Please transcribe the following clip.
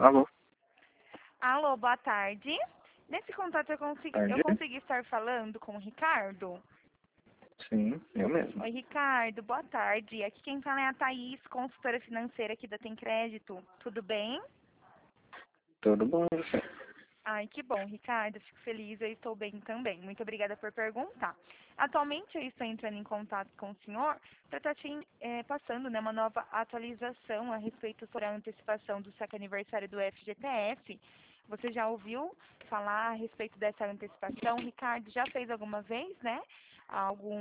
Alô, Alô, boa tarde. Nesse contato eu tarde? consegui estar falando com o Ricardo? Sim, eu mesmo. Oi, Ricardo, boa tarde. Aqui quem fala é a Thaís, consultora financeira aqui da Tem Crédito. Tudo bem? Tudo bom e você? Ai, que bom, Ricardo. Fico feliz, eu estou bem também. Muito obrigada por perguntar. Atualmente eu estou entrando em contato com o senhor para estar passando, né, uma nova atualização a respeito sobre a antecipação do saque aniversário do FGTS. Você já ouviu falar a respeito dessa antecipação? Ricardo, já fez alguma vez, né? Algum